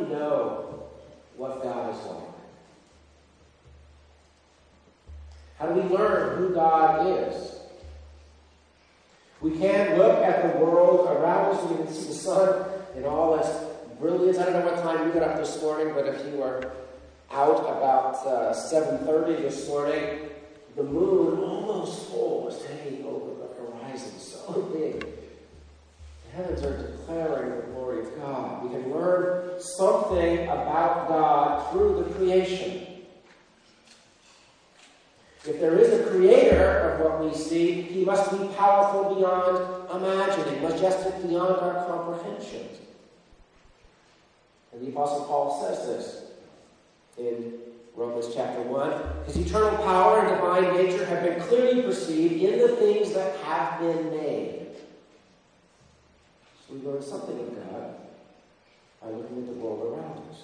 know what God is like? How do we learn who God is? We can't look at the world around us. We can see the sun in all its brilliance. I don't know what time you got up this morning, but if you were out about 7:30 this morning, the moon, almost full, was hanging over the horizon, so big. The heavens are declaring the glory of God. We can learn something about God through the creation. If there is a creator of what we see, he must be powerful beyond imagining, majestic beyond our comprehension. And the Apostle Paul says this in Romans chapter 1. His eternal power and divine nature have been clearly perceived in the things that have been made. So we learn something of God by looking at the world around us.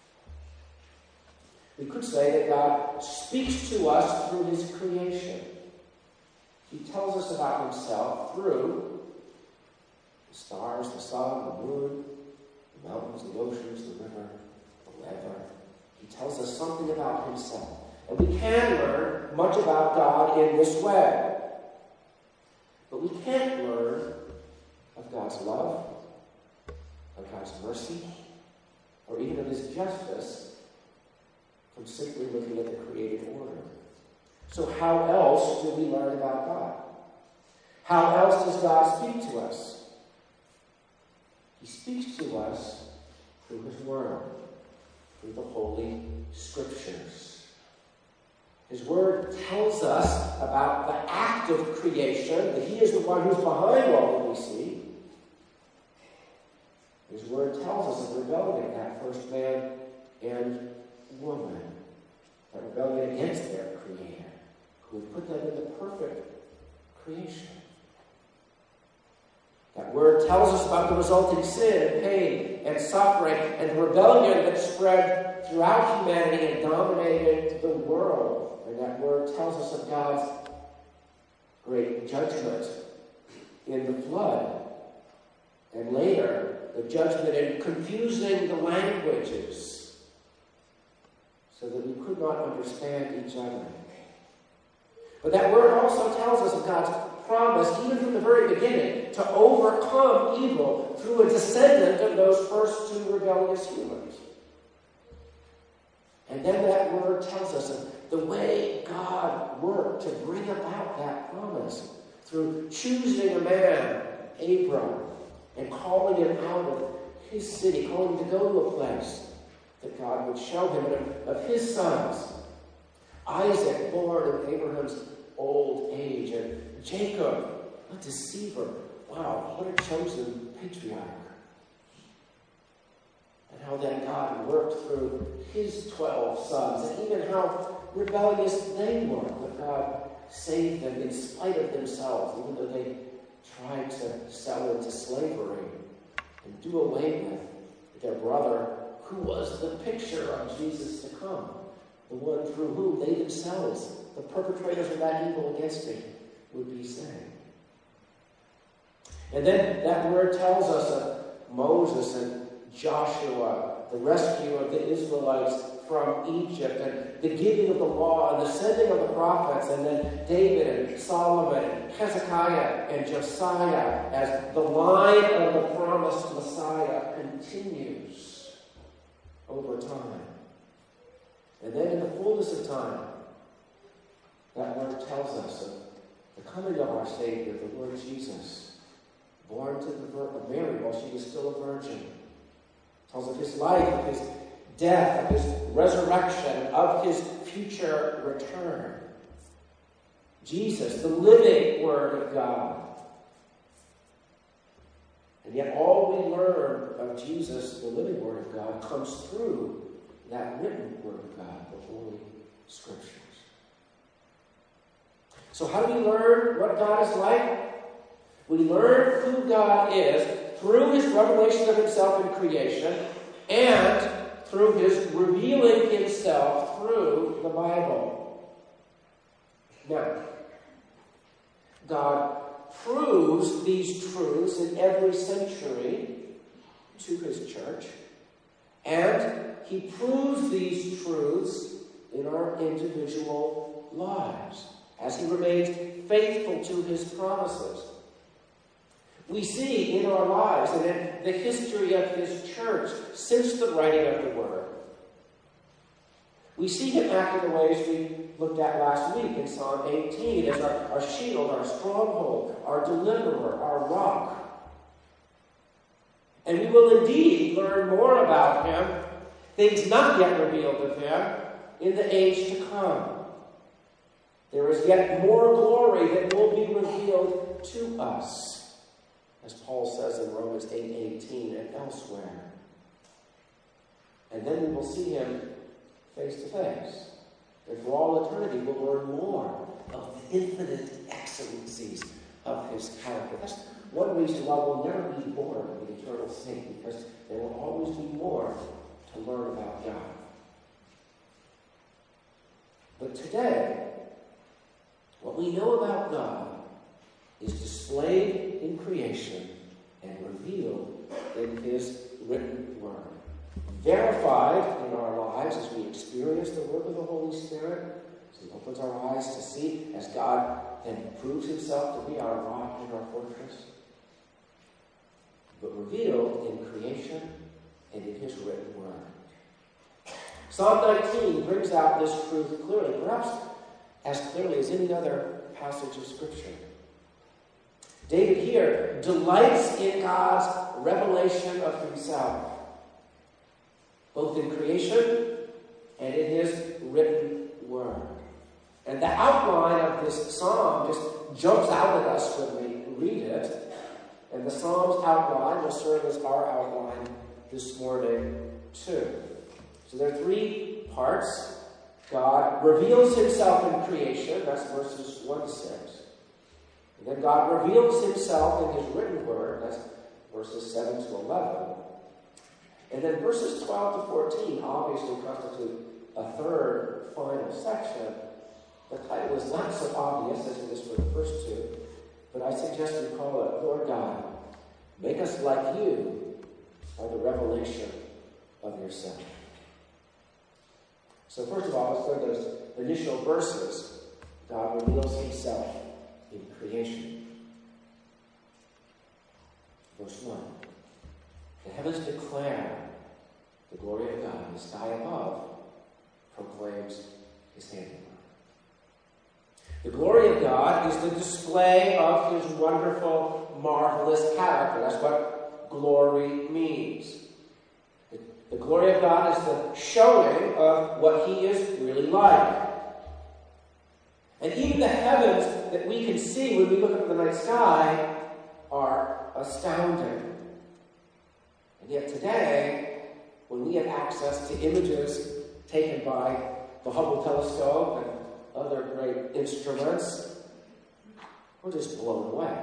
We could say that God speaks to us through his creation. He tells us about himself through the stars, the sun, the moon, the mountains, the oceans, the river, the weather. He tells us something about himself. And we can learn much about God in this way. But we can't learn of God's love, of God's mercy, or even of his justice from simply looking at the created order. So how else do we learn about God? How else does God speak to us? He speaks to us through his word, through the Holy Scriptures. His word tells us about the act of creation, that he is the one who's behind all that we see. His word tells us of rebellion, that first man and woman, that rebellion against their creator, who had put them in the perfect creation. That word tells us about the resulting sin and pain and suffering and the rebellion that spread throughout humanity and dominated the world. And that word tells us of God's great judgment in the flood. And later, the judgment in confusing the languages so that we could not understand each other. But that word also tells us of God's promise, even from the very beginning, to overcome evil through a descendant of those first two rebellious humans. And then that word tells us of the way God worked to bring about that promise through choosing a man, Abram, and calling him out of his city, calling him to go to a place that God would show him, and of his sons, Isaac, born in Abraham's old age, and Jacob, a deceiver. Wow, what a chosen patriarch. And how then God worked through his 12 sons, and even how rebellious they were, but God saved them in spite of themselves, even though they tried to sell into slavery and do away with their brother, who was the picture of Jesus to come, the one through whom they themselves, the perpetrators of that evil against him, would be saved. And then that word tells us of Moses and Joshua, the rescue of the Israelites from Egypt, and the giving of the law, and the sending of the prophets, and then David and Solomon and Hezekiah and Josiah, as the line of the promised Messiah continues over time. And then in the fullness of time, that word tells us of the coming of our Savior, the Lord Jesus, born to the Mary while she was still a virgin. It tells of his life, of his death, of his resurrection, of his future return. Jesus, the living Word of God. And yet all we learn of Jesus, the living Word of God, comes through that written Word of God, the Holy Scriptures. So how do we learn what God is like? We learn who God is through his revelation of himself in creation and through his revealing himself through the Bible. Now, God proves these truths in every century to his church And he proves these truths in our individual lives as he remains faithful to his promises. We see in our lives and in the history of his church since the writing of the Word, we see him act in the ways we looked at last week in Psalm 18 as our shield, our stronghold, our deliverer, our rock. And we will indeed learn more about him, things not yet revealed of him, in the age to come. There is yet more glory that will be revealed to us, as Paul says in Romans 8:18 and elsewhere. And then we will see him face to face. And for all eternity, we'll learn more of the infinite excellencies of his character. That's one reason why we'll never be bored with eternal state, because there will always be more to learn about God. But today, what we know about God is displayed in creation and revealed in his written word. Verified in our lives as we experience the work of the Holy Spirit, as he opens our eyes to see, as God then proves himself to be our rock and our fortress, but revealed in creation and in his written word. Psalm 19 brings out this truth clearly, perhaps as clearly as any other passage of Scripture. David here delights in God's revelation of himself, both in creation and in his written word. And the outline of this psalm just jumps out at us when we read it. And the psalm's outline will serve as our outline this morning too. So there are three parts. God reveals himself in creation, that's verses 1 to 6. And then God reveals himself in his written word, that's verses 7 to 11. And then verses 12 to 14 obviously constitute a third final section. The title is not so obvious as it is for the first two, but I suggest we call it, Lord God, make us like you by the revelation of yourself. So first of all, let's look at those initial verses. God reveals himself in creation. Verse 1. The heavens declare the glory of God. The sky above proclaims his handiwork. The glory of God is the display of his wonderful, marvelous character. That's what glory means. The glory of God is the showing of what he is really like. And even the heavens that we can see when we look up at the night sky are astounding. And yet today, when we have access to images taken by the Hubble telescope and other great instruments, we're just blown away.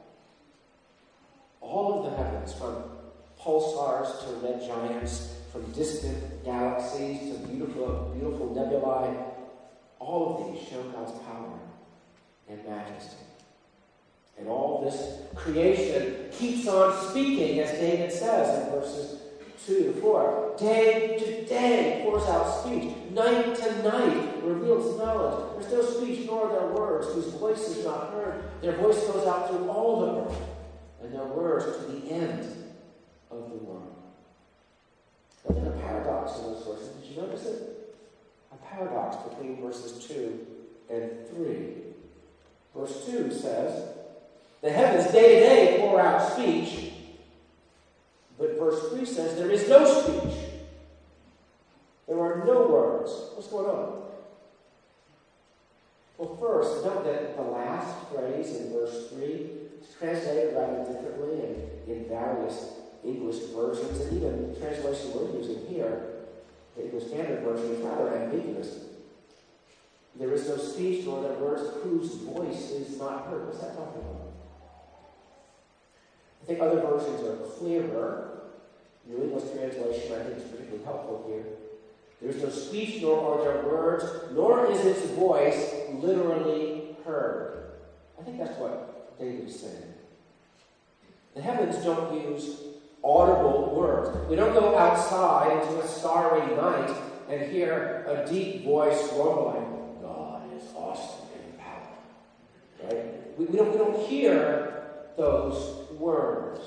All of the heavens, from pulsars to red giants, from distant galaxies to beautiful, beautiful nebulae, all of these show God's power and majesty. And all this creation keeps on speaking, as David says in verses 2 to 4. Day to day pours out speech. Night to night reveals knowledge. There's no speech nor are there words whose voice is not heard. Their voice goes out through all the earth, and their words to the end of the world. But there's a paradox in those verses. Did you notice it? A paradox between verses 2 and 3. Verse 2 says, the heavens day to day pour out speech. But verse 3 says, there is no speech. There are no words. What's going on? Well, first, note that the last phrase in verse 3 is translated rather differently in various English versions, and even the translation we're using here, the English Standard Version, is rather ambiguous. There is no speech nor there words whose voice is not heard. What's that talking about? I think other versions are clearer. New English translation, I think, is particularly helpful here. There is no speech, nor are there words, nor is its voice literally heard. I think that's what David is saying. The heavens don't use audible words. We don't go outside into a starry night and hear a deep voice rumbling, God is awesome in power. Right? We don't hear those words.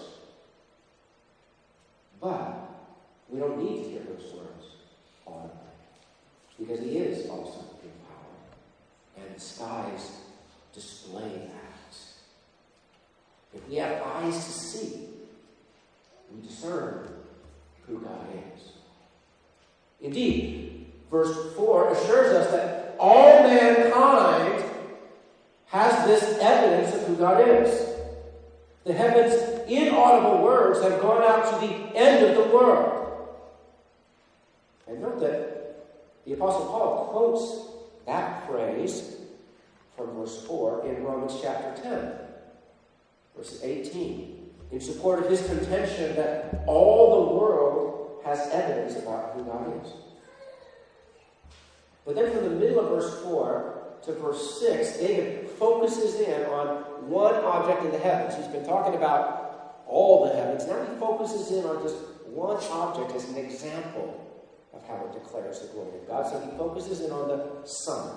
But we don't need to hear those words audibly, because he is awesome in power. And the skies display that. If we have eyes to see, we discern who God is. Indeed, verse 4 assures us that all mankind has this evidence of who God is. The heavens' inaudible words have gone out to the end of the world. And note that the Apostle Paul quotes that phrase from verse 4 in Romans chapter 10, verse 18, in support of his contention that all the world has evidence about who God is. But then from the middle of verse 4 to verse 6, David focuses in on one object in the heavens. He's been talking about all the heavens. Now he focuses in on just one object as an example of how it declares the glory of God. So he focuses in on the sun.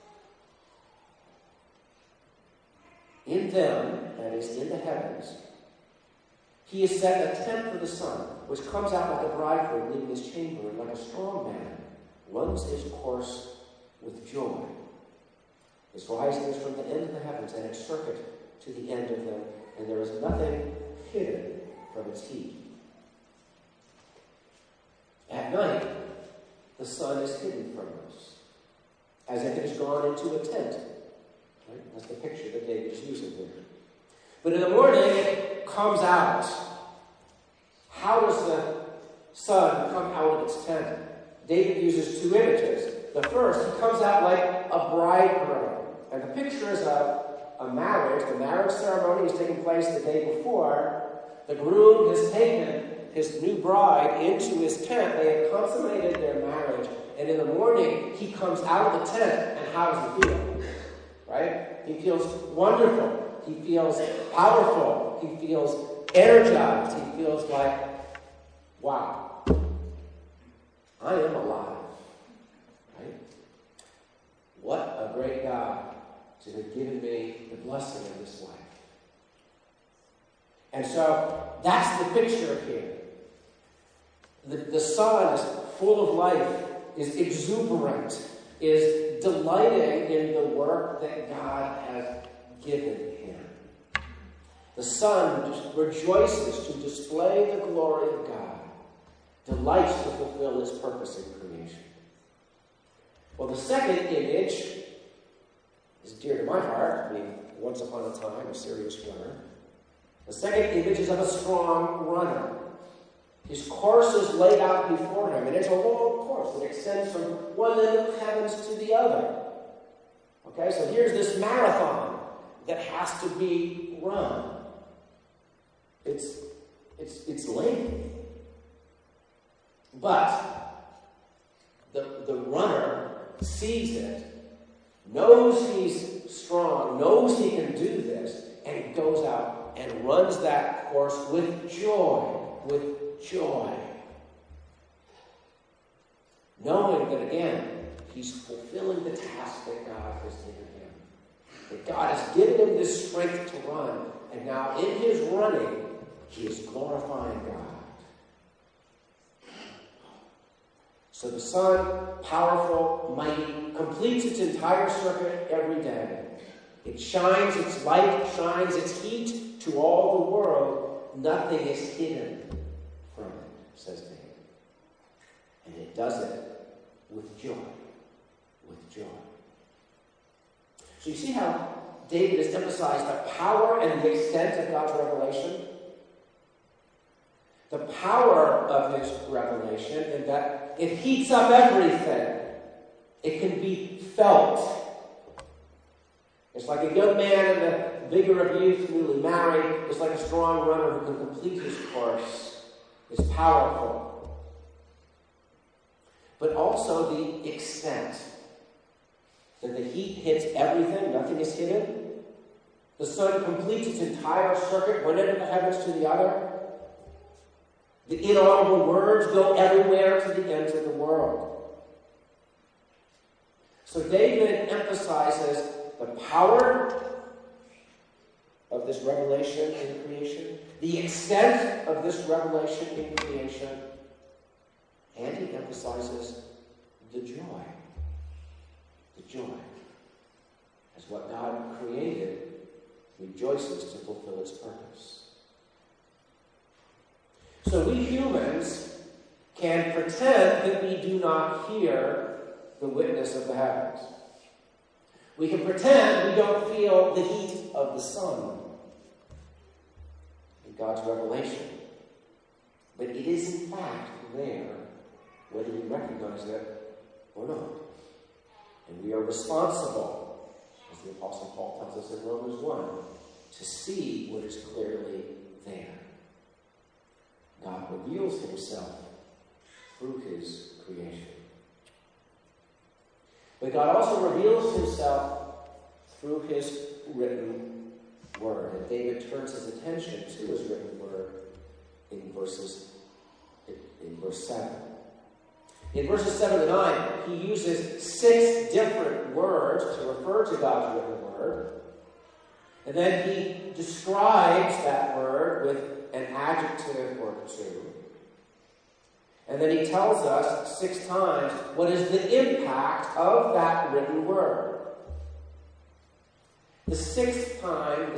In them, that is, in the heavens, he has set a tent for the sun, which comes out like a bridegroom leaving his chamber, and like a strong man runs his course with joy. Its rising is from the end of the heavens, and its circuit to the end of them, and there is nothing hidden from its heat. At night, the sun is hidden from us, as if it has gone into a tent. Right? That's the picture that David is using here. But in the morning, it comes out. How does the sun come out of its tent? David uses two images. The first, he comes out like a bridegroom. And the picture is a marriage. The marriage ceremony is taking place the day before. The groom has taken his new bride into his tent. They have consummated their marriage. And in the morning, he comes out of the tent. And how does he feel? Right? He feels wonderful. He feels powerful. He feels energized. He feels like, wow, I am alive. Right? What a great God to have given me the blessing of this life. And so that's the picture here. The sun is full of life, is exuberant, is delighting in the work that God has given him. The sun rejoices to display the glory of God, delights to fulfill his purpose in creation. Well, the second image is dear to my heart. I mean, once upon a time, a serious runner. The second image is of a strong runner. His course is laid out before him, and it's a long course that extends from one end of the heavens to the other. Okay, so here's this marathon that has to be run. It's lengthy. But the runner sees it, knows he's strong, knows he can do this, and he goes out and runs that course with joy. Knowing that, again, he's fulfilling the task that God has given him. That God has given him this strength to run, and now in his running, he is glorifying God. So the sun, powerful, mighty, completes its entire circuit every day. It shines its light, shines its heat to all the world. Nothing is hidden from it, says David. And it does it with joy. With joy. So you see how David has emphasized the power and the extent of God's revelation? The power of his revelation in that it heats up everything. It can be felt. It's like a young man in the vigor of youth, newly married. It's like a strong runner who can complete his course. It's powerful. But also the extent. That the heat hits everything, nothing is hidden. The sun completes its entire circuit, one end of the heavens to the other. The inaudible words go everywhere to the ends of the world. So David emphasizes the power of this revelation in creation, the extent of this revelation in creation, and he emphasizes the joy. The joy. As what God created rejoices to fulfill its purpose. So we humans can pretend that we do not hear the witness of the heavens. We can pretend we don't feel the heat of the sun in God's revelation. But it is in fact there, whether we recognize it or not. And we are responsible, as the Apostle Paul tells us in Romans 1, to see what is clearly there. God reveals himself through his creation. But God also reveals himself through his written word. And David turns his attention to his written word in verse 7. In verses 7 to 9, he uses 6 different words to refer to God's written word. And then he describes that word with an adjective or two. And then he tells us 6 times what is the impact of that written word. The sixth time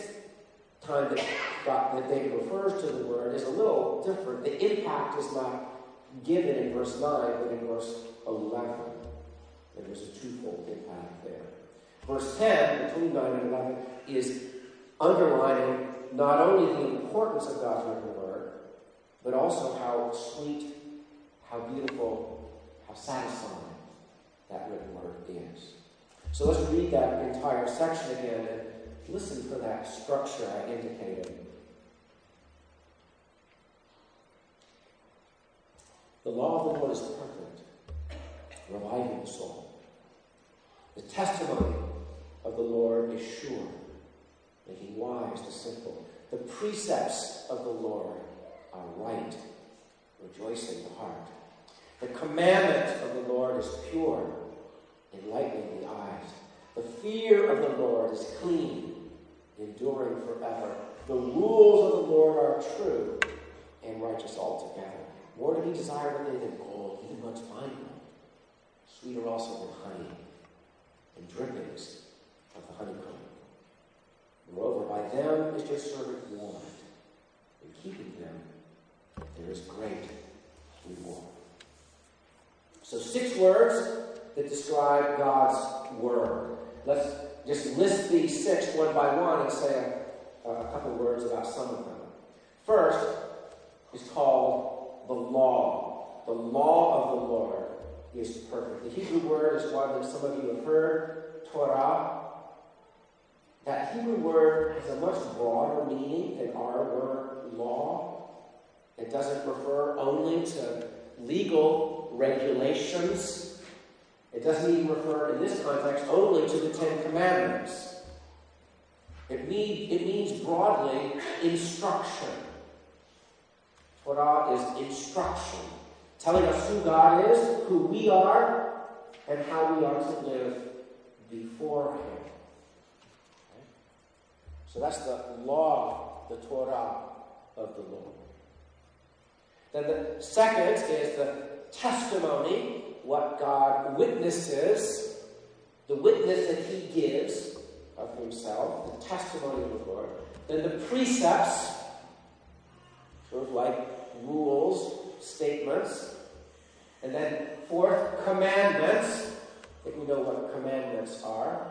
that David refers to the word is a little different. The impact is not given in verse 9, but in verse 11. And there's a twofold impact there. Verse 10, between 9 and 11, is underlining not only the importance of God's written word, but also how sweet, how beautiful, how satisfying that written word is. So let's read that entire section again and listen for that structure I indicated. The law of the Lord is perfect, reviving the soul. The testimony of the Lord is sure, making wise the simple. The precepts of the Lord are right, rejoicing the heart. The commandment of the Lord is pure, enlightening the eyes. The fear of the Lord is clean, enduring forever. The rules of the Lord are true and righteous altogether. More to be desired than gold, even much fine gold. Sweeter also than honey, and drippings of the honeycomb. Moreover, by them is your servant warned. In keeping them, there is great reward. So 6 words that describe God's word. Let's just list these 6 one by one and say a couple of words about some of them. First is called the law. The law of the Lord is perfect. The Hebrew word is one that some of you have heard, Torah. That Hebrew word has a much broader meaning than our word law. It doesn't refer only to legal regulations. It doesn't even refer, in this context, only to the 10 Commandments. It means broadly instruction. Torah is instruction, telling us who God is, who we are, and how we are to live before him. Okay? So that's the law, the Torah of the Lord. Then the second is the testimony, what God witnesses, the witness that he gives of himself, the testimony of the Lord. Then the precepts, sort of like rules, statements. And then 4th, commandments. I think we know what commandments are.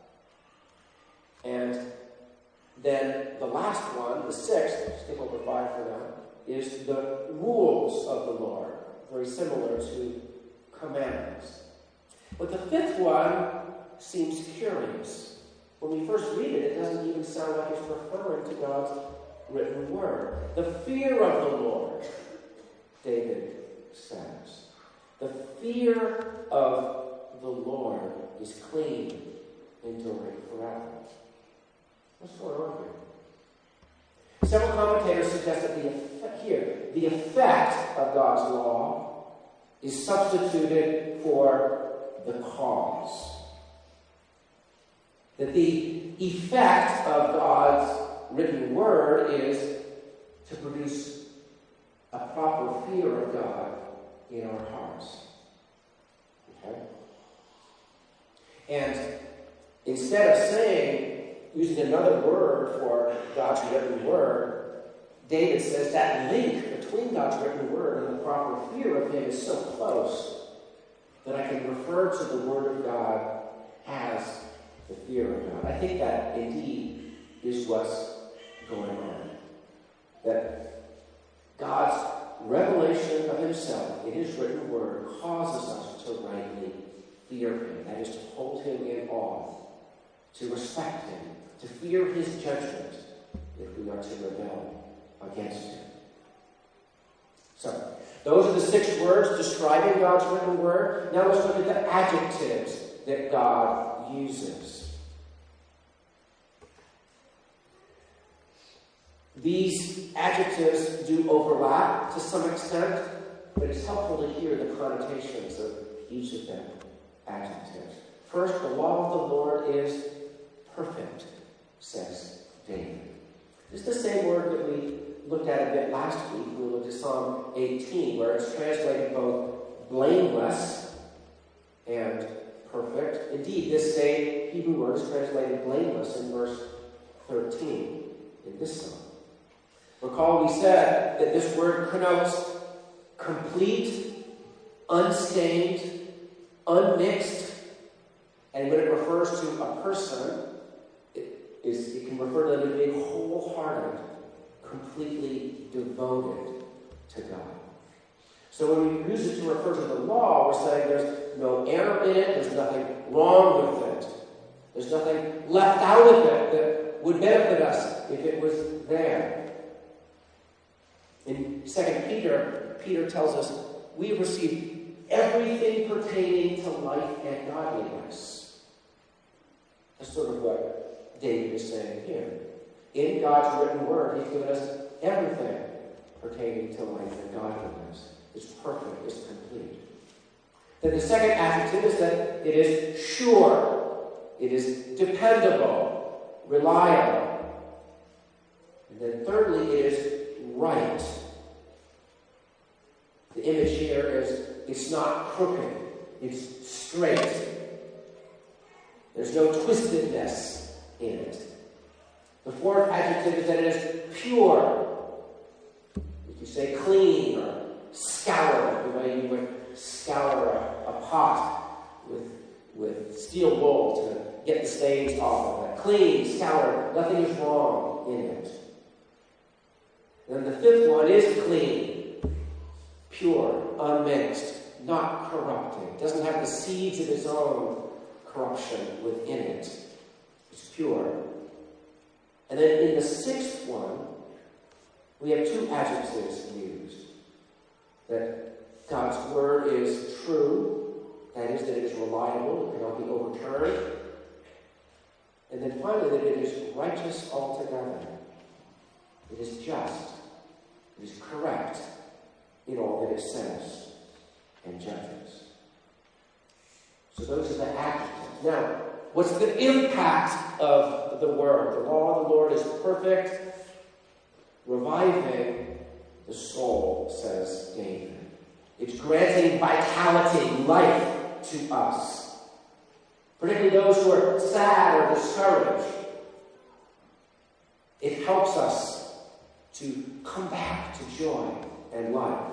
And then the last one, the 6th, skip over 5 for now, is the rules of the Lord. Very similar to commandments. But the 5th one seems curious. When we first read it, it doesn't even sound like it's referring to God's written word. The fear of the Lord, David says. The fear of the Lord is clean, enduring forever. What's going on here? Several commentators suggest that the here. The effect of God's law is substituted for the cause. That the effect of God's written word is to produce a proper fear of God in our hearts. Okay? And instead of using another word for God's written word, David says that link between God's written word and the proper fear of Him is so close that I can refer to the Word of God as the fear of God. I think that indeed is what's going on. That God's revelation of Himself in His written word causes us to rightly fear Him. That is, to hold Him in awe, to respect Him, to fear His judgment if we are to rebel against Him. So, those are the 6 words describing God's written word. Now let's look at the adjectives that God uses. These adjectives do overlap to some extent, but it's helpful to hear the connotations of each of them adjectives. First, the law of the Lord is perfect, says David. This is the same word that we looked at a bit last week. We looked at Psalm 18, where it's translated both blameless and perfect. Indeed, this same Hebrew word is translated blameless in verse 13 in this psalm. Recall we said that this word connotes complete, unstained, unmixed, and when it refers to a person, it can refer to them as being wholehearted, completely devoted to God. So when we use it to refer to the law, we're saying there's no error in it, there's nothing wrong with it, there's nothing left out of it that would benefit us if it was there. In 2 Peter, Peter tells us we have received everything pertaining to life and godliness. That's sort of what David is saying here. In God's written word, He's given us everything pertaining to life and godliness. It's perfect, it's complete. Then the second adjective is that it is sure, it is dependable, reliable. And then thirdly, it is right. The image here is it's not crooked, it's straight. There's no twistedness in it. The fourth adjective is that it is pure. You could say clean or scoured, the way you would scour a pot with steel wool to get the stains off of it. Clean, scoured, nothing is wrong in it. Then the fifth one is clean, pure, unmixed, not corrupted. Doesn't have the seeds of its own corruption within it. It's pure. And then in the sixth one, we have 2 adjectives used. That God's word is true, that is, that it is reliable, it cannot be overturned. And then finally, that it is righteous altogether. It is just. It is correct in all that it says and judges. So those are the adjectives. Now, what's the impact of the word? The law of the Lord is perfect, reviving the soul, says David. It's granting vitality, life to us. Particularly those who are sad or discouraged. It helps us to come back to joy and life.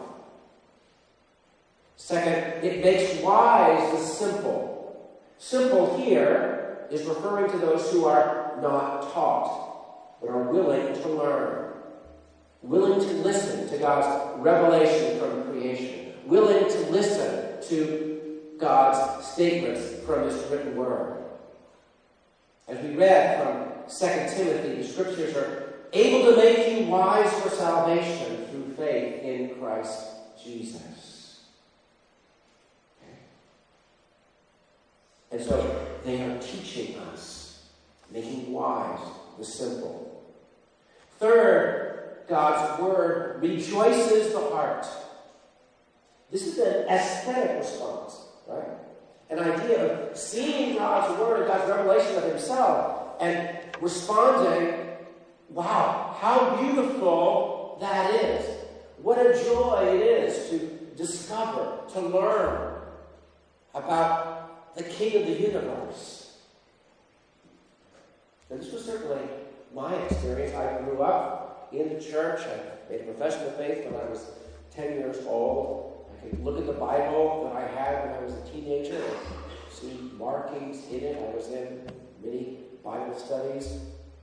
Second, it makes wise the simple. Simple here is referring to those who are not taught, but are willing to learn. Willing to listen to God's revelation from creation. Willing to listen to God's statements from His written word. As we read from 2 Timothy, the scriptures are able to make you wise for salvation through faith in Christ Jesus. Okay? And so they are teaching us, making wise the simple. Third, God's word rejoices the heart. This is an aesthetic response, right? An idea of seeing God's word, God's revelation of himself, and responding, wow, how beautiful that is. What a joy it is to discover, to learn about the King of the universe. And this was certainly my experience. I grew up in the church. I made a profession of faith when I was 10 years old. I could look at the Bible that I had when I was a teenager and see markings in it. I was in many Bible studies.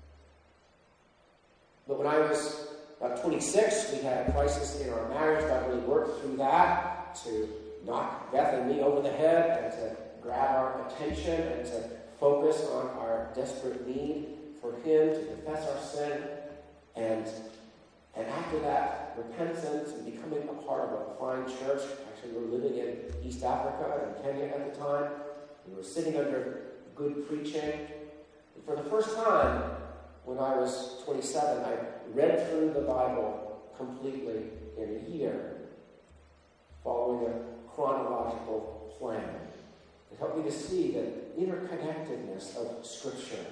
But when I was about 26, we had a crisis in our marriage. God really worked through that to knock Beth and me over the head and to grab our attention and to focus on our desperate need for him, to confess our sin. And after that repentance and becoming a part of a fine church, actually we were living in East Africa, in Kenya at the time. We were sitting under good preaching. And for the first time, when I was 27, I read through the Bible completely in a year, following a chronological plan. It helped me to see the interconnectedness of Scripture.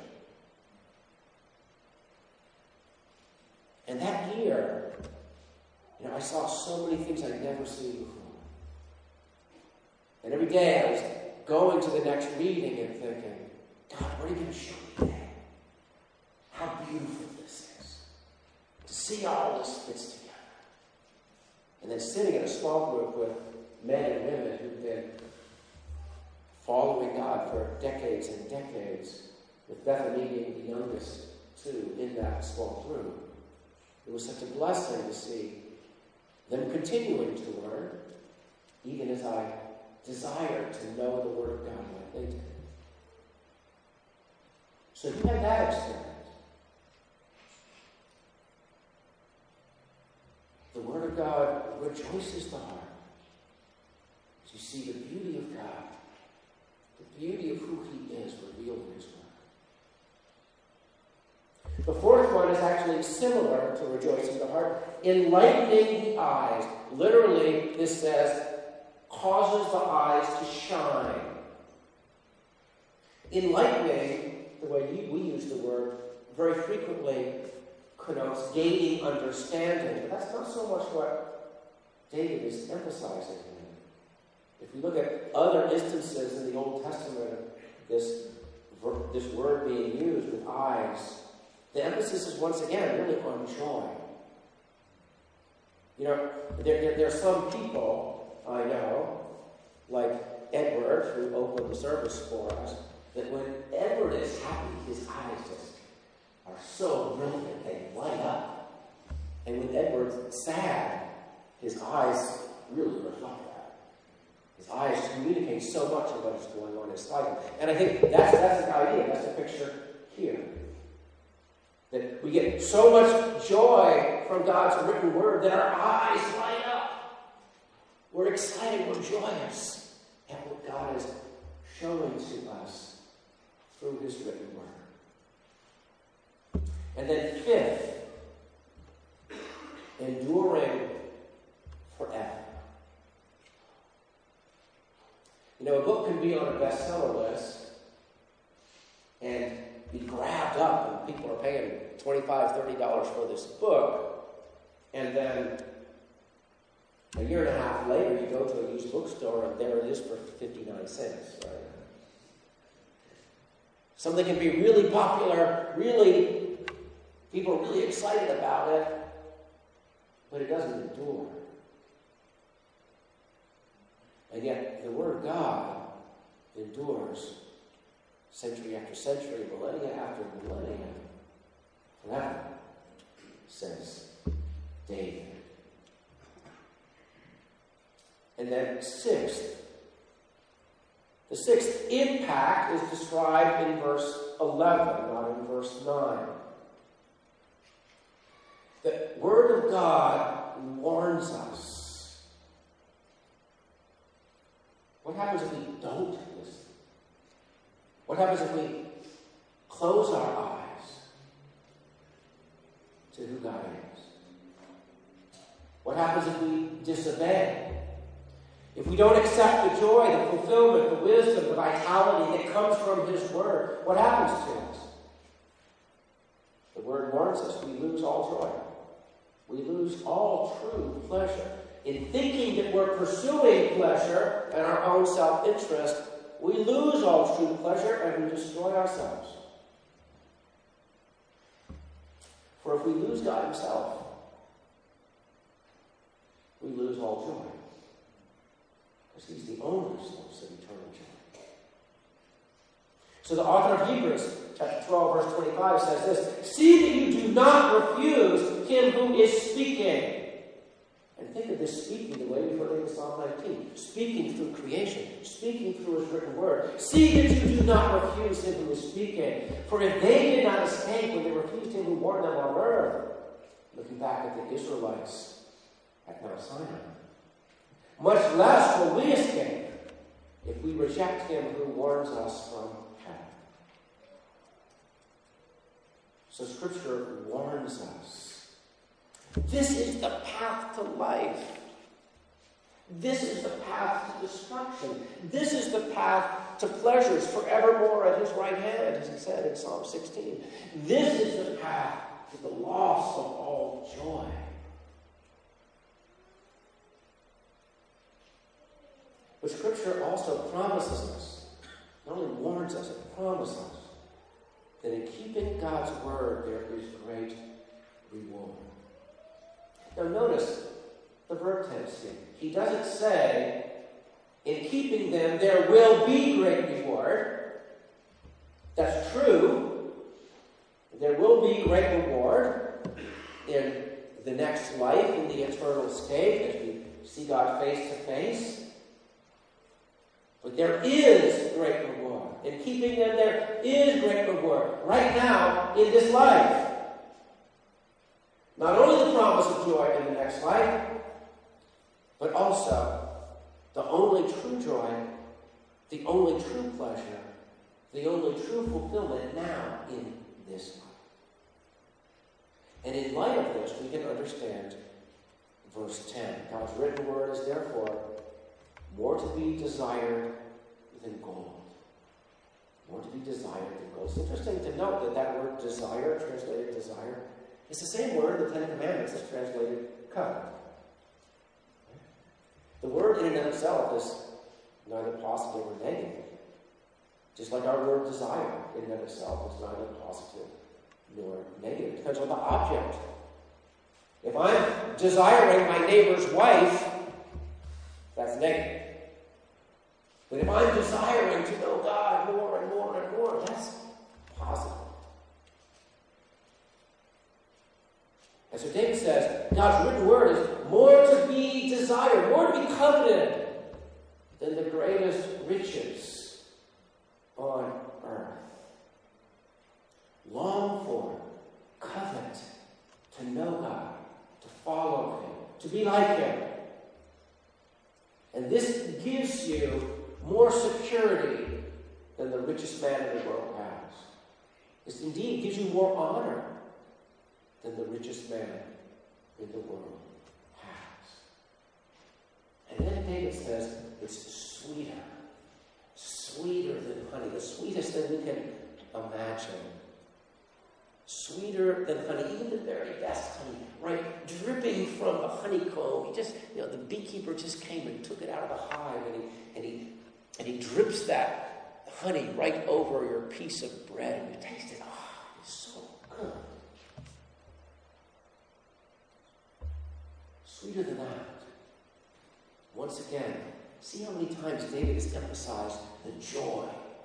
And that year, I saw so many things I'd never seen before. And every day I was going to the next reading and thinking, God, what are you going to show me today? How beautiful this is. To see all this fits together. And then sitting in a small group with men and women who've been following God for decades and decades, with Bethany being the youngest too in that small group. It was such a blessing to see them continuing to learn, even as I desired to know the Word of God like they did. So you had that experience. The Word of God rejoices the heart as you see the beauty of God, the beauty of who he is revealed in his Word. The fourth one is actually similar to rejoicing the heart, enlightening the eyes. Literally, this says, causes the eyes to shine. Enlightening, the way we use the word, very frequently connotes gaining understanding. But that's not so much what David is emphasizing here. If we look at other instances in the Old Testament of this word being used with eyes, the emphasis is once again really on joy. There are some people I know, like Edward, who opened the service for us, that when Edward is happy, his eyes just are so brilliant, they light up. And when Edward's sad, his eyes really reflect that. His eyes communicate so much of what is going on inside him. And I think that's the idea, that's the picture here. That we get so much joy from God's written word that our eyes light up. We're excited, we're joyous at what God is showing to us through his written word. And then fifth, enduring forever. A book can be on a bestseller list and be grabbed up, and people are paying $25, $30 for this book, and then a year and a half later you go to a used bookstore and there it is for 59 cents, right? Something can be really popular, people are really excited about it, but it doesn't endure. And yet the Word of God endures century after century, millennia after millennia, forever, says David. And then sixth, the sixth impact is described in verse 11, not in verse 9. The Word of God warns us. What happens if we don't listen? What happens if we close our eyes to who God is? happens if we disobey? If we don't accept the joy, the fulfillment, the wisdom, the vitality that comes from His Word, what happens to us? The Word warns us we lose all joy. We lose all true pleasure. In thinking that we're pursuing pleasure and our own self-interest, we lose all true pleasure and we destroy ourselves. For if we lose God Himself, we lose all joy. Because He's the only source of eternal joy. So the author of Hebrews, chapter 12, verse 25, says this: "See that you do not refuse Him who is speaking." And think of this speaking the way we've heard in Psalm 19. Speaking through creation. Speaking through His written word. "See that you do not refuse Him who is speaking. For if they did not escape when they refused Him who warned them on earth," looking back at the Israelites at Mount Sinai, "much less will we escape if we reject Him who warns us from heaven." So Scripture warns us. This is the path to life. This is the path to destruction. This is the path to pleasures forevermore at His right hand, as He said in Psalm 16. This is the path to the loss of all joy. But Scripture also promises us, not only warns us, it promises us that in keeping God's word there is great reward. Now notice the verb tense here. He doesn't say, in keeping them there will be great reward. That's true. There will be great reward in the next life, in the eternal state, as we see God face to face. But there is great reward. In keeping them, there is great reward. Right now, in this life. Not only the promise of joy in the next life, but also the only true joy, the only true pleasure, the only true fulfillment now in this life. And in light of this, we can understand verse 10. God's written word is therefore more to be desired than gold. More to be desired than gold. It's interesting to note that that word desire, translated desire, is the same word in the Ten Commandments that's translated covet. The word in and of itself is neither positive or negative. Just like our word desire in and of itself is neither positive nor negative. It depends on the object. If I'm desiring my neighbor's wife, that's negative. But if I'm desiring to know God more and more and more, that's positive. And so David says, God's written word is more to be desired, more to be coveted than the greatest riches on earth. Long for, covet, to know God, to follow Him, to be like Him. And this gives you more security than the richest man in the world has. This indeed gives you more honor than the richest man in the world has. And then David says it's sweeter than honey, the sweetest that we can imagine. Sweeter than honey, even the very best honey, right? Dripping from the honeycomb. The beekeeper just came and took it out of the hive, and he drips that honey right over your piece of bread, and you taste it. Oh, it's so good. Sweeter than that. Once again, see how many times David has emphasized the joy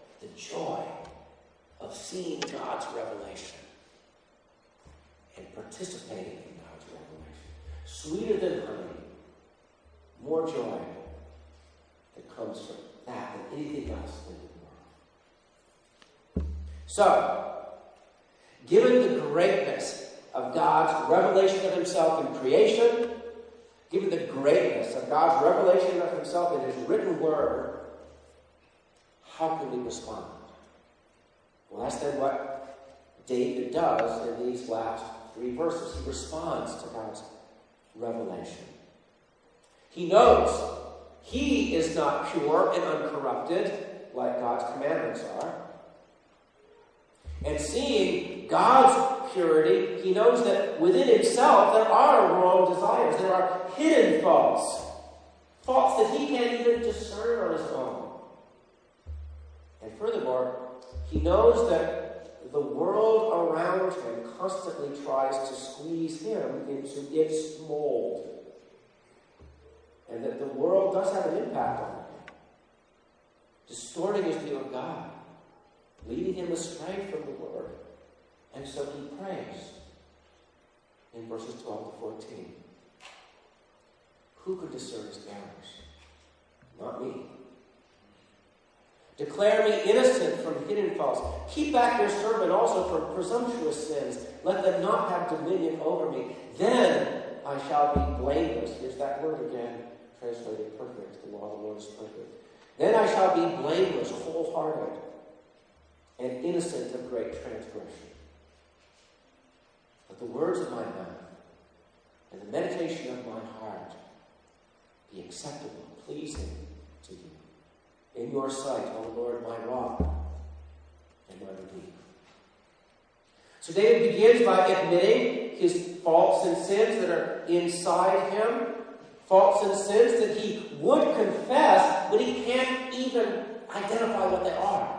of seeing God's revelation and participating in God's revelation. Sweeter than honey, more joy that comes from that than anything else in the world. So, given the greatness of God's revelation of Himself in creation, given the greatness of God's revelation of Himself in His written word, how can we respond? Well, that's then what David does in these last 3 verses. He responds to God's revelation. He knows he is not pure and uncorrupted like God's commandments are. And seeing God's purity, he knows that within himself there are wrong desires. There are hidden faults. Faults that he can't even discern on his own. And furthermore, he knows that the world around him constantly tries to squeeze him into its mold. And that the world does have an impact on him, distorting his view of God, leading him astray from the Word. And so he prays in verses 12 to 14. Who could discern his errors? Not me. Declare me innocent from hidden faults. Keep back your servant also from presumptuous sins. Let them not have dominion over me. Then I shall be blameless. Here's that word again, translated perfect. The law of the Lord is perfect. Then I shall be blameless, wholehearted, and innocent of great transgression. Let the words of my mouth and the meditation of my heart be acceptable, pleasing to you. In your sight, O Lord, my rock and my redeemer. So David begins by admitting his faults and sins that are inside him, faults and sins that he would confess, but he can't even identify what they are.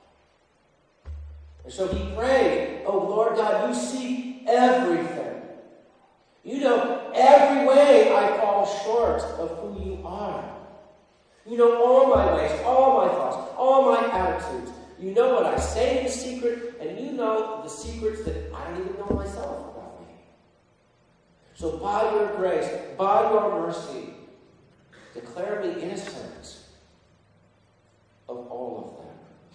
And so he prayed, "Oh Lord God, you see everything. You know every way I fall short of who you are. You know all my ways, all my thoughts, all my attitudes. You know what I say in secret, and you know the secrets that I don't even know myself about me. So by your grace, by your mercy, declare me innocent of all of them."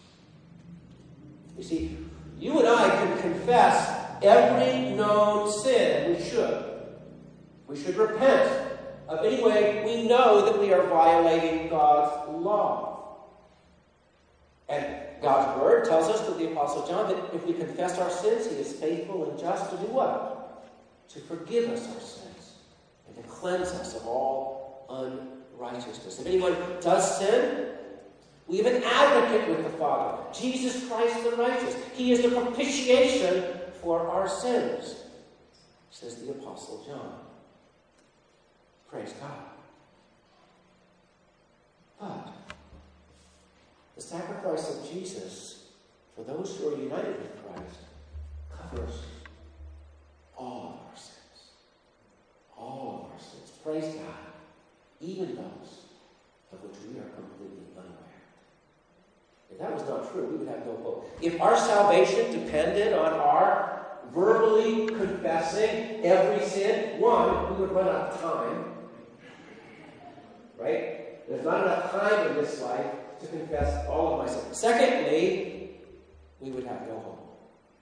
You see, you and I can confess every known sin, and we should. We should repent of any way we know that we are violating God's law. And God's Word tells us through the Apostle John that if we confess our sins, he is faithful and just to do what? To forgive us our sins and to cleanse us of all unrighteousness. If anyone does sin, we have an advocate with the Father, Jesus Christ the righteous. He is the propitiation for our sins, says the Apostle John. Praise God. But the sacrifice of Jesus for those who are united with Christ covers all of our sins. All of our sins. Praise God. Even those of which we are completely unaware. If that was not true, we would have no hope. If our salvation depended on our verbally confessing every sin, one, we would run out of time. Right? There's not enough time in this life to confess all of my sins. Secondly, we would have no hope.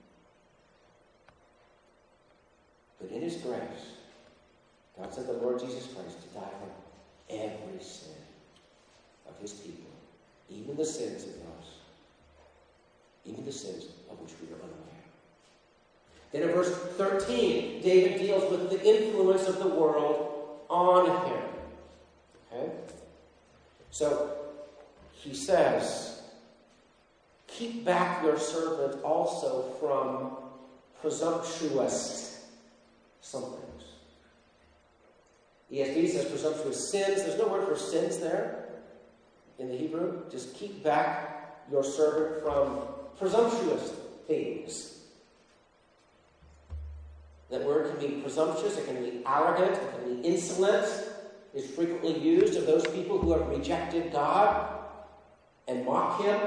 But in his grace, God sent the Lord Jesus Christ to die for every sin of his people, even the sins of those, even the sins of which we are unaware. Then in verse 13, David deals with the influence of the world on him. Okay? So, he says, keep back your servant also from presumptuous somethings. ESV says presumptuous sins. There's no word for sins there in the Hebrew. Just keep back your servant from presumptuous things. That word can be presumptuous, it can be arrogant, it can be insolent. Is frequently used of those people who have rejected God and mock him.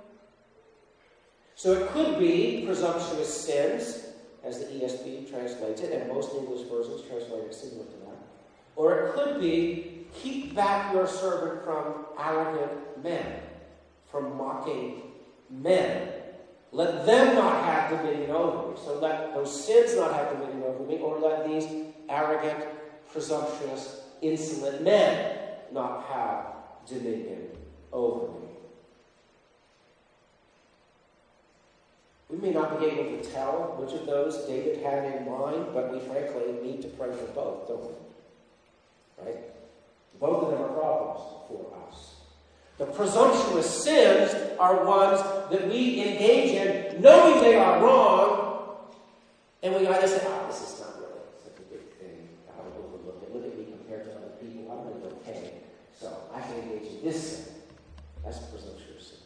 So it could be presumptuous sins, as the ESV translates it, and most English versions translate it similar to that. Or it could be, keep back your servant from arrogant men, from mocking men. Let them not have dominion over me. So let those sins not have dominion over me, or let these arrogant, presumptuous, insolent men not have dominion over me. We may not be able to tell which of those David had in mind, but we frankly need to pray for both, don't we? Right? Both of them are problems for us. The presumptuous sins are ones that we engage in knowing they are wrong, and we either say, this is not really such a big thing. I will overlook it. Look at me compared to other people. I'm really okay. So I can engage in this sin. That's presumptuous sin.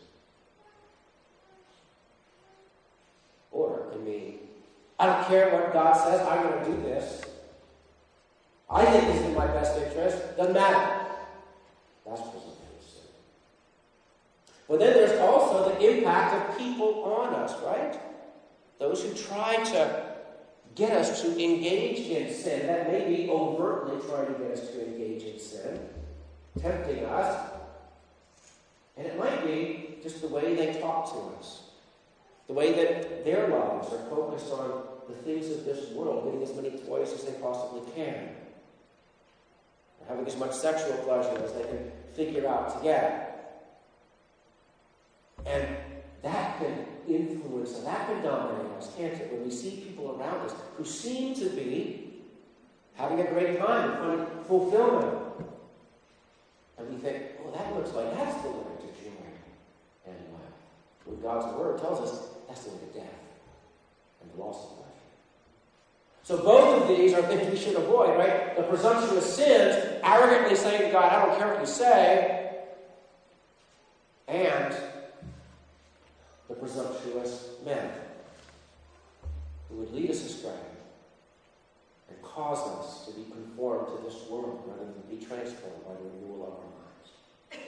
Or it can mean, I don't care what God says, I'm going to do this. I think this is in my best interest. Doesn't matter. That's presumptuous sin. But then there's also the impact of people on us, right? Those who try to get us to engage in sin. That may be overtly trying to get us to engage in sin, tempting us. And it might be just the way they talk to us. The way that their lives are focused on the things of this world, getting as many toys as they possibly can. Or having as much sexual pleasure as they can figure out to get. And that can influence and that can dominate us, can't it? When we see people around us who seem to be having a great time and finding fulfillment. And we think, that looks like that's the limit to joy and life. When God's Word tells us that's the way to death and the loss of life. So both of these are things we should avoid, right? The presumptuous sins, arrogantly saying to God, I don't care what you say, and the presumptuous men who would lead us astray and cause us to be conformed to this world rather than be transformed by the renewal of our minds.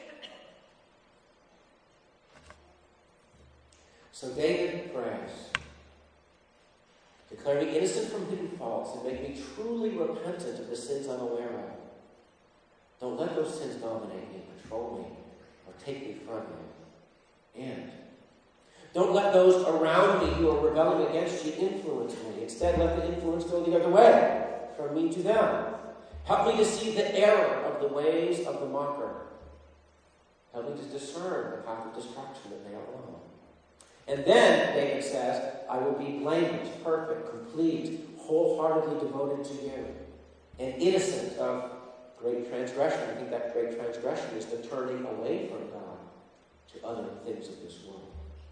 So David prays, declare me innocent from hidden faults and make me truly repentant of the sins I'm aware of. Don't let those sins dominate me, control me, or take me from you. And don't let those around me who are rebelling against you influence me. Instead, let the influence go the other way, from me to them. Help me to see the error of the ways of the mocker. Help me to discern the path of destruction that they are on. And then, David says, I will be blameless, perfect, complete, wholeheartedly devoted to you, and innocent of great transgression. I think that great transgression is the turning away from God to other things of this world.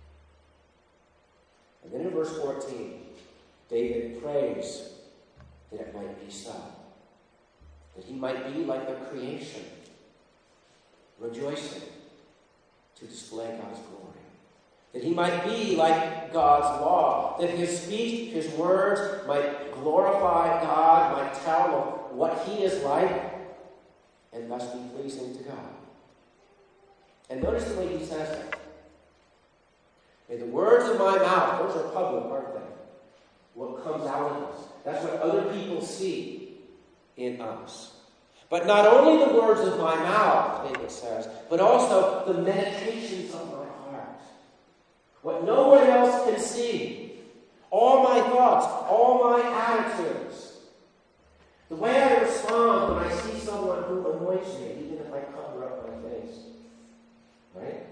And then in verse 14, David prays that it might be so. That he might be like the creation, rejoicing to display God's glory. That he might be like God's law. That his speech, his words might glorify God, might tell of what he is like, and thus be pleasing to God. And notice the way he says it. May the words of my mouth, those are public, aren't they? What comes out of us. That's what other people see in us. But not only the words of my mouth, David says, but also the meditations of my heart. What no one else can see. All my thoughts, all my attitudes. The way I respond when I see someone who annoys me, even if I cover up my face. Right?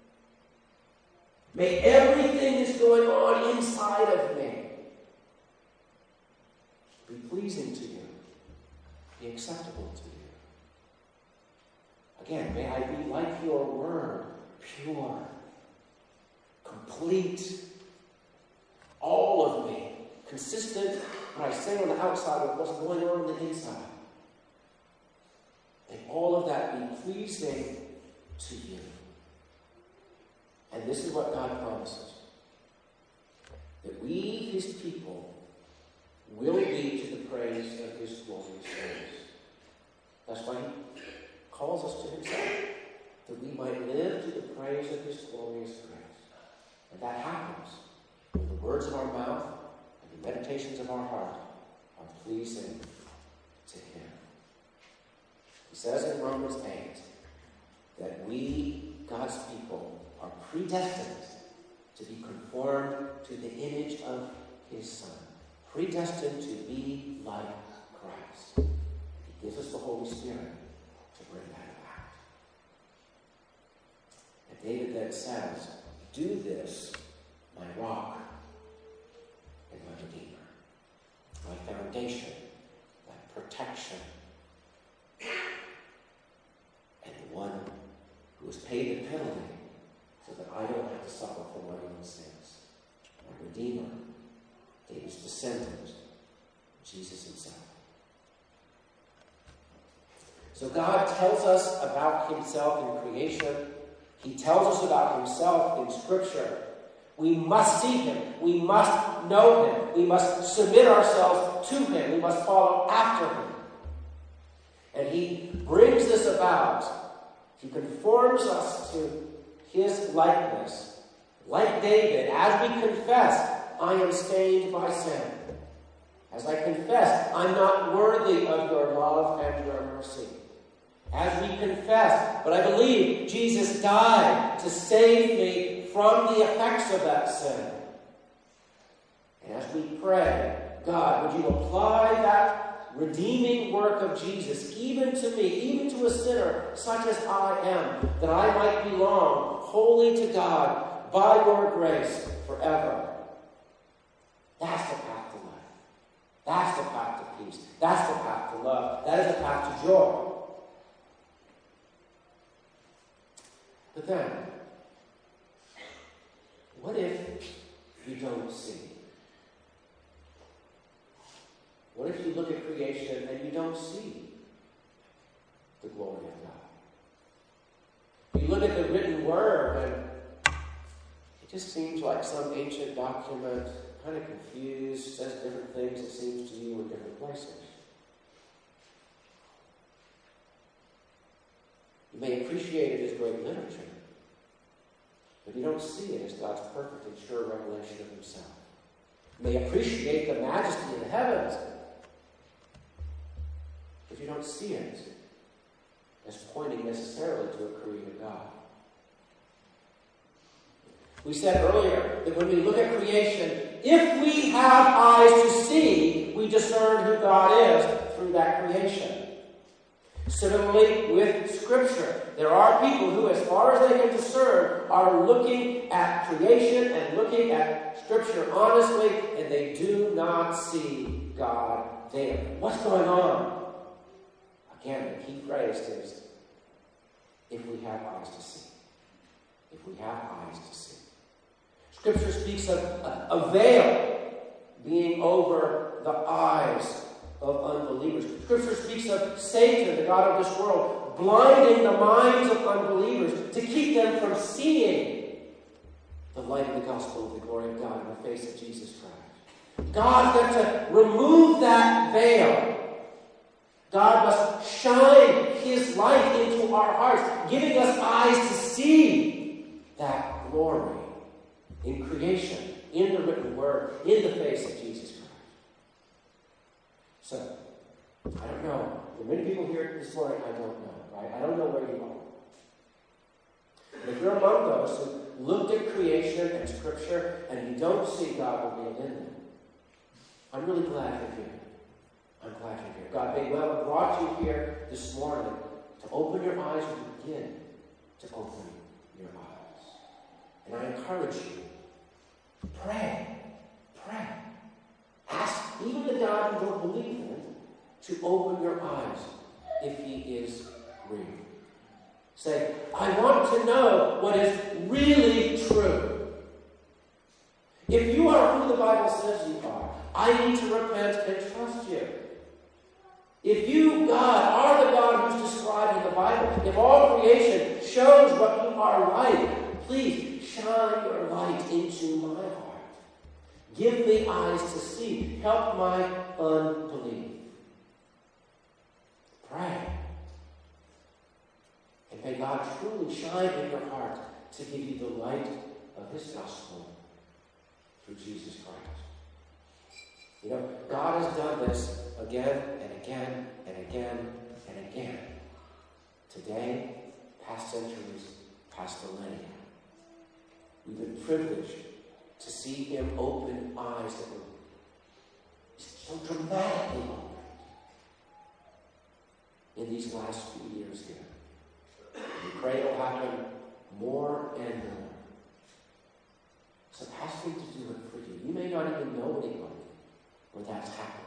May everything that's going on inside of me be pleasing to you, be acceptable to you. Again, may I be like your word, pure, complete, all of me, consistent when I say on the outside with what's going on the inside. May all of that be pleasing to you. And this is what God promises. That we, his people, will be to the praise of his glorious grace. That's why he calls us to himself. That we might live to the praise of his glorious grace. And that happens when the words of our mouth and the meditations of our heart are pleasing to him. He says in Romans 8 that we, God's people, are predestined to be conformed to the image of his Son. Predestined to be like Christ. He gives us the Holy Spirit to bring that about. And David then says, do this, my rock and my redeemer, my foundation, my protection. was paid the penalty so that I don't have to suffer for my own sins. My Redeemer, David's descendant, Jesus himself. So God tells us about himself in creation. He tells us about himself in Scripture. We must see him. We must know him. We must submit ourselves to him. We must follow after him. And he brings this about. He conforms us to his likeness. Like David, as we confess, I am stained by sin. As I confess, I'm not worthy of your love and your mercy. As we confess, but I believe Jesus died to save me from the effects of that sin. And as we pray, God, would you apply that redeeming work of Jesus even to me, even to a sinner such as I am, that I might belong wholly to God by your grace forever. That's the path to life. That's the path to peace. That's the path to love. That is the path to joy. But then, what if you don't see? What if you look at creation and you don't see the glory of God? You look at the written word and it just seems like some ancient document, kind of confused, says different things, it seems to you, in different places. You may appreciate it as great literature, but you don't see it as God's perfect and sure revelation of himself. You may appreciate the majesty of the heavens, but you don't see it as pointing necessarily to a creator God. We said earlier that when we look at creation, if we have eyes to see, we discern who God is through that creation. Similarly with Scripture, there are people who, as far as they can discern, are looking at creation and looking at Scripture honestly, and they do not see God there. What's going on? Again, the key phrase is, if we have eyes to see. If we have eyes to see. Scripture speaks of a veil being over the eyes of unbelievers. Scripture speaks of Satan, the god of this world, blinding the minds of unbelievers to keep them from seeing the light of the gospel of the glory of God in the face of Jesus Christ. God's got to remove that veil. God must shine his light into our hearts, giving us eyes to see that glory in creation, in the written word, in the face of Jesus Christ. So, I don't know. There are many people here this morning, I don't know, right? I don't know where you are. But if you're among those who looked at creation and Scripture and you don't see God revealed in them, I'm really glad you're here. I'm glad you're here. God may well have brought you here this morning to open your eyes or to begin to open your eyes. And I encourage you, pray. Pray. Ask even the God you don't believe in to open your eyes if he is real. Say, I want to know what is really true. If you are who the Bible says you are, I need to repent and trust you. If you, God, are the God who's described in the Bible, if all creation shows what you are like, please shine your light into my heart. Give me eyes to see. Help my unbelief. Pray. And may God truly shine in your heart to give you the light of his gospel through Jesus Christ. You know, God has done this again and again and again and again. Today, past centuries, past millennia. We've been privileged to see him open eyes that were so dramatically opened in these last few years here. We pray it'll happen more and more. So ask him to do it for you. You may not even know anybody where that's happened.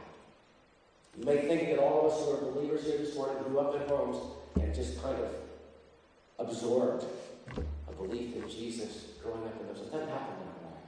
You may think that all of us who are believers here this morning grew up in homes and just kind of absorbed a belief in Jesus growing up in those. It doesn't happen that way.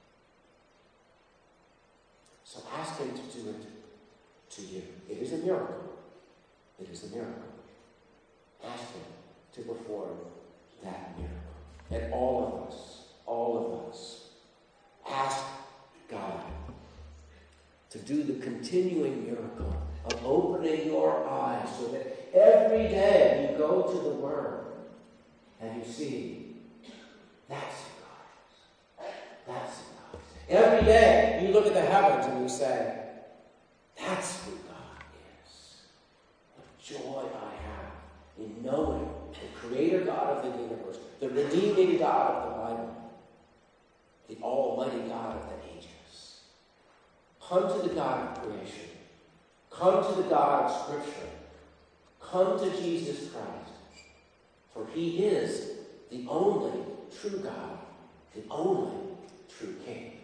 So ask him to do it to you. It is a miracle. It is a miracle. Ask him to perform that miracle. And all of us, ask God to do the continuing miracle of opening your eyes so that every day you go to the Word and you see, that's who God is. That's who God is. Every day you look at the heavens and you say, that's who God is. What joy I have in knowing the Creator God of the universe, the redeeming God of the Bible, the Almighty God of the ages. Come to the God of creation. Come to the God of Scripture. Come to Jesus Christ. For he is the only true God, the only true King.